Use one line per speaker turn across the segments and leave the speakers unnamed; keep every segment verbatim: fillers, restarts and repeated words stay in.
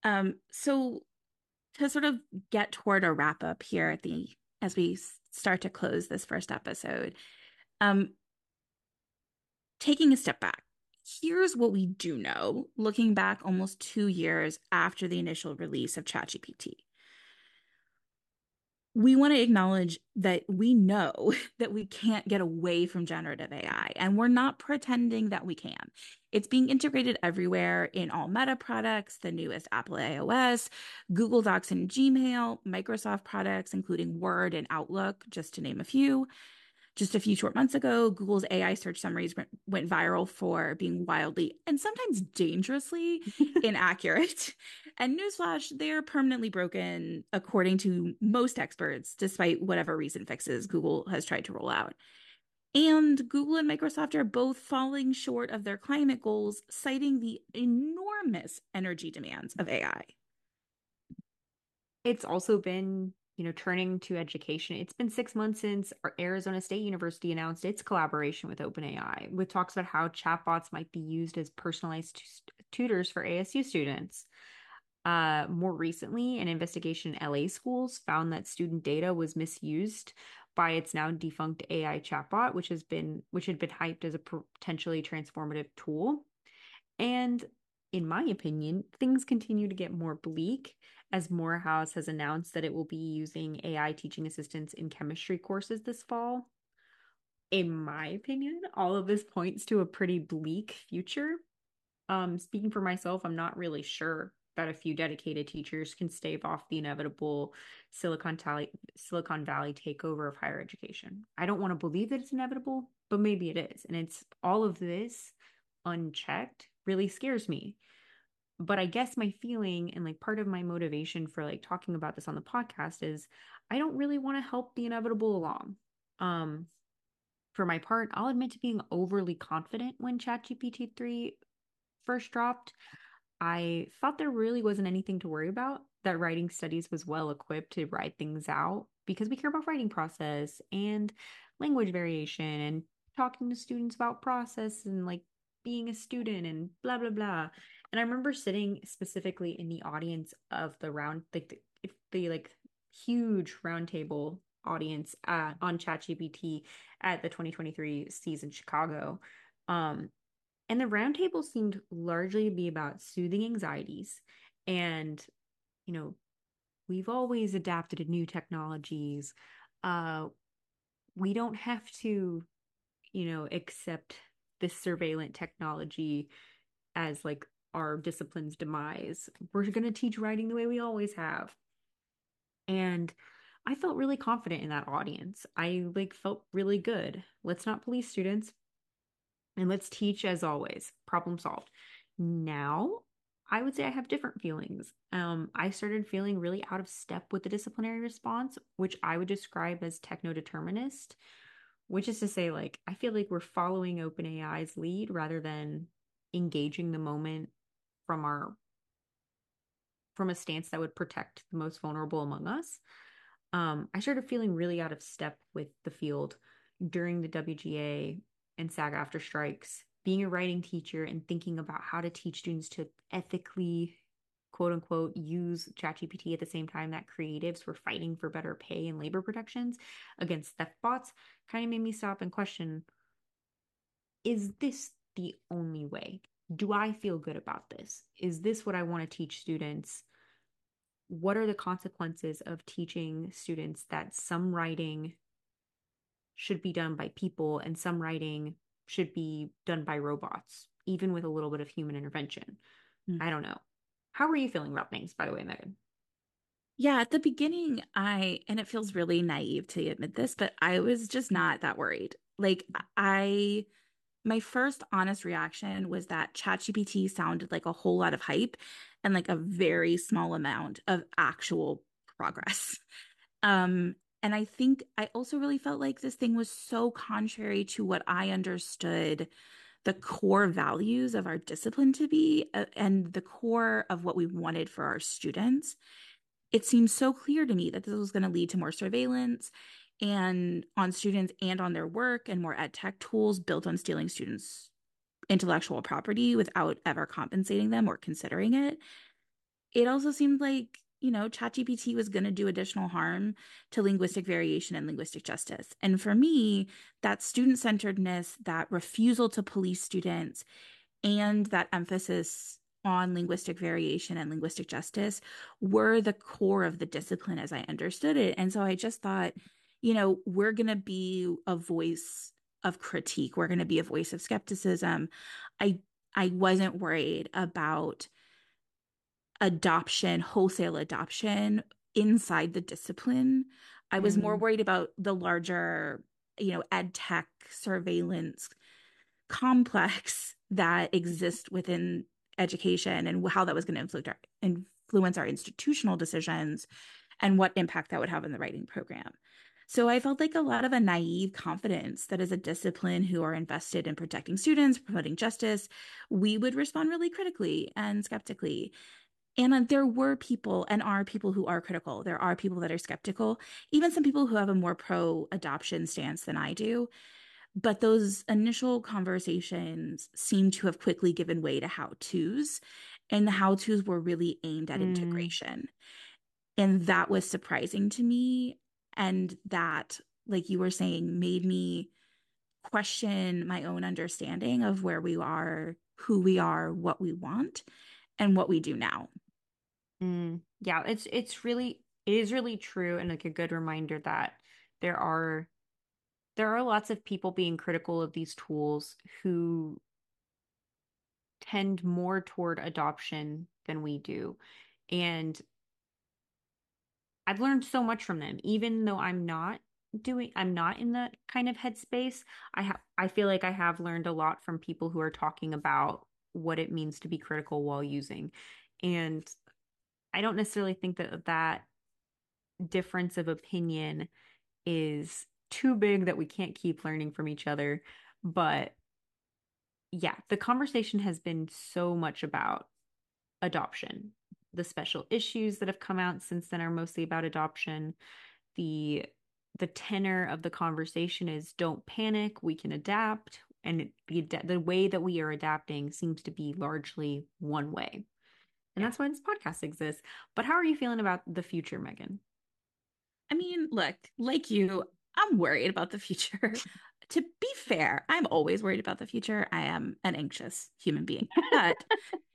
Um, so to sort of get toward a wrap up here at the as we s- start to close this first episode, um, taking a step back, here's what we do know, looking back almost two years after the initial release of ChatGPT. We want to acknowledge that we know that we can't get away from generative A I, and we're not pretending that we can. It's being integrated everywhere in all Meta products, the newest Apple iOS, Google Docs and Gmail, Microsoft products, including Word and Outlook, just to name a few. Just a few short months ago, Google's A I search summaries went, went viral for being wildly and sometimes dangerously inaccurate. And newsflash, they're permanently broken, according to most experts, despite whatever recent fixes Google has tried to roll out. And Google and Microsoft are both falling short of their climate goals, citing the enormous energy demands of A I.
It's also been, you know, turning to education. It's been six months since our Arizona State University announced its collaboration with OpenAI, with talks about how chatbots might be used as personalized t- tutors for A S U students. Uh, more recently, an investigation in L A schools found that student data was misused by its now defunct A I chatbot, which has been which had been hyped as a potentially transformative tool. And in my opinion, things continue to get more bleak as Morehouse has announced that it will be using A I teaching assistants in chemistry courses this fall. In my opinion, all of this points to a pretty bleak future. Um, speaking for myself, I'm not really sure that a few dedicated teachers can stave off the inevitable Silicon Valley Silicon Valley takeover of higher education. I don't want to believe that it's inevitable, but maybe it is. And it's all of this unchecked really scares me. But I guess my feeling and like part of my motivation for like talking about this on the podcast is I don't really want to help the inevitable along. Um, for my part, I'll admit to being overly confident when ChatGPT three first dropped. I thought there really wasn't anything to worry about, that writing studies was well equipped to write things out because we care about writing process and language variation and talking to students about process and like being a student and blah blah blah. And I remember sitting specifically in the audience of the round like the, the like huge roundtable audience uh, on ChatGPT at the twenty twenty-three season Chicago. Um, and the roundtable seemed largely to be about soothing anxieties. And, you know, we've always adapted to new technologies. Uh, we don't have to, you know, accept this surveillance technology as like our discipline's demise. We're going to teach writing the way we always have. And I felt really confident in that audience. I like felt really good. Let's not police students. And let's teach as always, problem solved. Now, I would say I have different feelings. Um, I started feeling really out of step with the disciplinary response, which I would describe as techno-determinist, which is to say, like, I feel like we're following OpenAI's lead rather than engaging the moment from our from a stance that would protect the most vulnerable among us. Um, I started feeling really out of step with the field during the W G A and SAG after strikes, being a writing teacher and thinking about how to teach students to ethically, quote unquote, use ChatGPT at the same time that creatives were fighting for better pay and labor protections against theft bots kind of made me stop and question, is this the only way? Do I feel good about this? Is this what I want to teach students? What are the consequences of teaching students that some writing should be done by people and some writing should be done by robots, even with a little bit of human intervention? I don't know. How are you feeling about things, by the way, Megan?
Yeah, at the beginning, I, and it feels really naive to admit this, but I was just not that worried. Like, I, my first honest reaction was that ChatGPT sounded like a whole lot of hype and like a very small amount of actual progress. Um, and I think I also really felt like this thing was so contrary to what I understood the core values of our discipline to be, uh, and the core of what we wanted for our students. It seems so clear to me that this was going to lead to more surveillance and on students and on their work and more ed tech tools built on stealing students' intellectual property without ever compensating them or considering it. it also seemed like, you know, ChatGPT was going to do additional harm to linguistic variation and linguistic justice. And for me, that student centeredness, that refusal to police students, and that emphasis on linguistic variation and linguistic justice were the core of the discipline as I understood it. And so I just thought, you know, we're going to be a voice of critique. We're going to be a voice of skepticism. I I wasn't worried about adoption, wholesale adoption inside the discipline. I was more
Mm,
worried about the larger, you know, ed tech surveillance complex that exists within education and how that was going to influence our, influence our institutional decisions and what impact that would have in the writing program. So I felt like a lot of a naive confidence that as a discipline who are invested in protecting students, promoting justice, we would respond really critically and skeptically. And uh, there were people and are people who are critical. There are people that are skeptical, even some people who have a more pro adoption stance than I do. But those initial conversations seem to have quickly given way to how to's, and the how to's were really aimed at
mm,
integration. And that was surprising to me. And that, like you were saying, made me question my own understanding of where we are, who we are, what we want, and what we do now.
mm. Yeah, it's it's really it is really true and like a good reminder that there are there are lots of people being critical of these tools who tend more toward adoption than we do. And I've learned so much from them, even though I'm not doing, I'm not in that kind of headspace. I have, I feel like I have learned a lot from people who are talking about what it means to be critical while using. And I don't necessarily think that that difference of opinion is too big that we can't keep learning from each other. But yeah, the conversation has been so much about adoption. The special issues that have come out since then are mostly about adoption. The the tenor of the conversation is don't panic, we can adapt. And it, the the way that we are adapting seems to be largely one way. And
Yeah.
that's why this podcast exists. But how are you feeling about the future, Megan?
I mean, look, like you, I'm worried about the future. To be fair, I'm always worried about the future. I am an anxious human being. But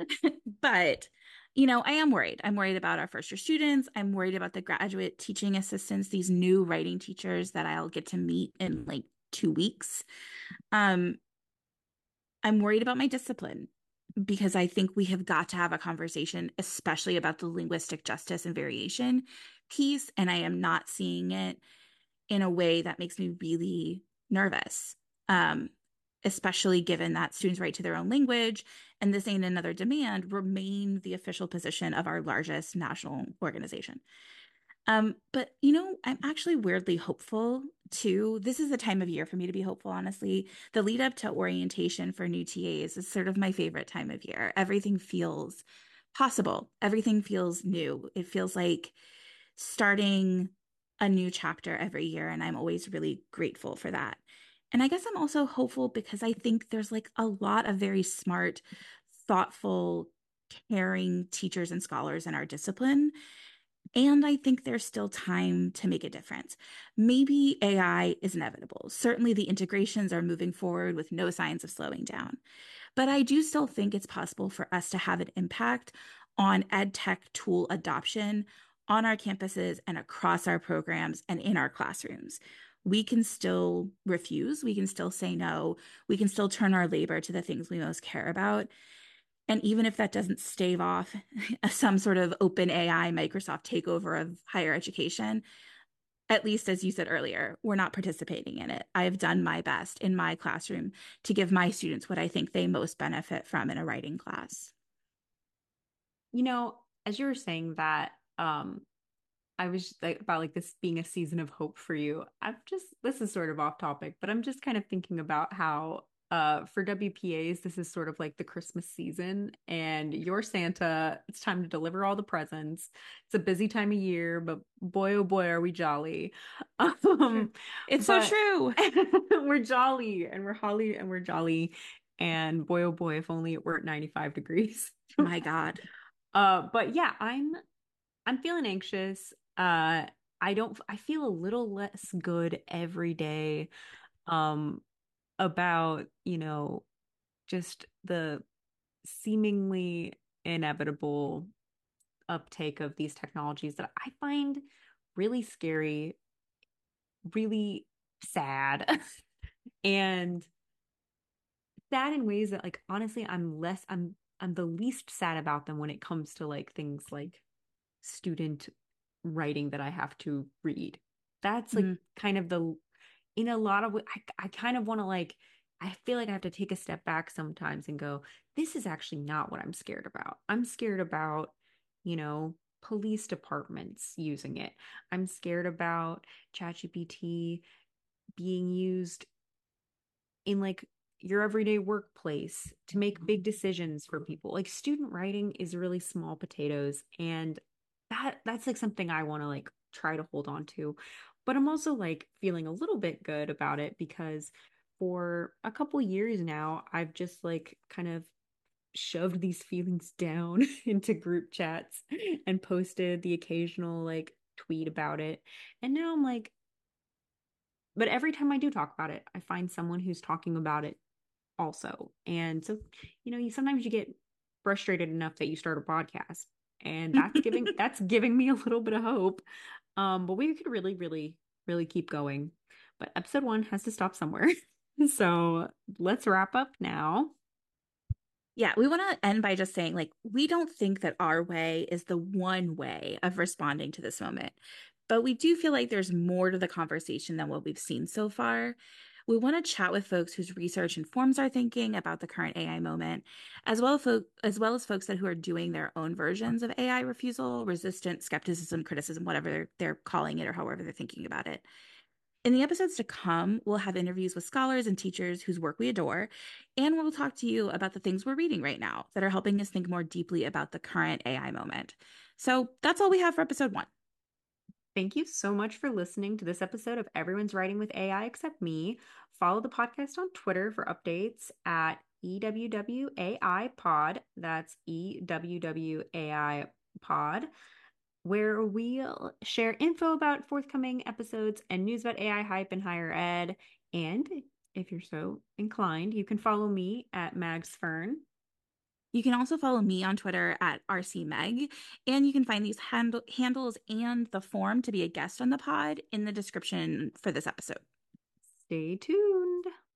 but you know, I am worried. I'm worried about our first year students. I'm worried about the graduate teaching assistants, these new writing teachers that I'll get to meet in like two weeks. Um, I'm worried about my discipline because I think we have got to have a conversation, especially about the linguistic justice and variation piece. And I am not seeing it in a way that makes me really nervous. Um, Especially given that students' right to their own language and this ain't another demand remain the official position of our largest national organization. Um, but you know, I'm actually weirdly hopeful too. This is the time of year for me to be hopeful, honestly. The lead up to orientation for new T As is sort of my favorite time of year. Everything feels possible. Everything feels new. It feels like starting a new chapter every year, and I'm always really grateful for that. And I guess I'm also hopeful because I think there's like a lot of very smart, thoughtful, caring teachers and scholars in our discipline. And I think there's still time to make a difference. Maybe A I is inevitable. Certainly, the integrations are moving forward with no signs of slowing down. But I do still think it's possible for us to have an impact on ed tech tool adoption on our campuses and across our programs and in our classrooms. We can still refuse, we can still say no, we can still turn our labor to the things we most care about. And even if that doesn't stave off some sort of open A I Microsoft takeover of higher education, at least as you said earlier, we're not participating in it. I have done my best in my classroom to give my students what I think they most benefit from in a writing class.
You know, as you were saying that, um, I was like about like this being a season of hope for you. I'm just this is sort of off topic, but I'm just kind of thinking about how uh for W P As this is sort of like the Christmas season and you're Santa, it's time to deliver all the presents. It's a busy time of year, but boy oh boy are we jolly.
True.
Um
It's so
but
true.
we're jolly and we're holly and we're jolly and boy oh boy if only it were at ninety-five degrees.
My God.
Uh, but yeah, I'm I'm feeling anxious. Uh, I don't I feel a little less good every day um about, you know, just the seemingly inevitable uptake of these technologies that I find really scary, really sad, and sad in ways that like honestly I'm less I'm I'm the least sad about them when it comes to like things like student writing that I have to read. That's like
Mm.
kind of the in a lot of I I kind of want to like I feel like I have to take a step back sometimes and go, this is actually not what I'm scared about. I'm scared about, you know, police departments using it. I'm scared about ChatGPT being used in like your everyday workplace to make big decisions for people. Like student writing is really small potatoes and that that's like something I want to like try to hold on to. But I'm also like feeling a little bit good about it because for a couple years now, I've just like kind of shoved these feelings down into group chats and posted the occasional like tweet about it. And now I'm like, but every time I do talk about it, I find someone who's talking about it also. And so, you know, you sometimes you get frustrated enough that you start a podcast, and that's giving that's giving me a little bit of hope. Um, but we could really, really, really keep going. But episode one has to stop somewhere. So let's wrap up now.
Yeah, we want to end by just saying, like, we don't think that our way is the one way of responding to this moment, but we do feel like there's more to the conversation than what we've seen so far. We want to chat with folks whose research informs our thinking about the current A I moment, as well as, fo as well as folks that who are doing their own versions of A I refusal, resistance, skepticism, criticism, whatever they're, they're calling it or however they're thinking about it. In the episodes to come, we'll have interviews with scholars and teachers whose work we adore, and we'll talk to you about the things we're reading right now that are helping us think more deeply about the current A I moment. So that's all we have for episode one.
Thank you so much for listening to this episode of Everyone's Writing with A I Except Me. Follow the podcast on Twitter for updates at E W W A I Pod. That's E W W A I Pod, where we'll share info about forthcoming episodes and news about A I hype in higher ed. And if you're so inclined, you can follow me at Mags Fern.
You can also follow me on Twitter at R C Meg, and you can find these handle handles and the form to be a guest on the pod in the description for this episode.
Stay tuned.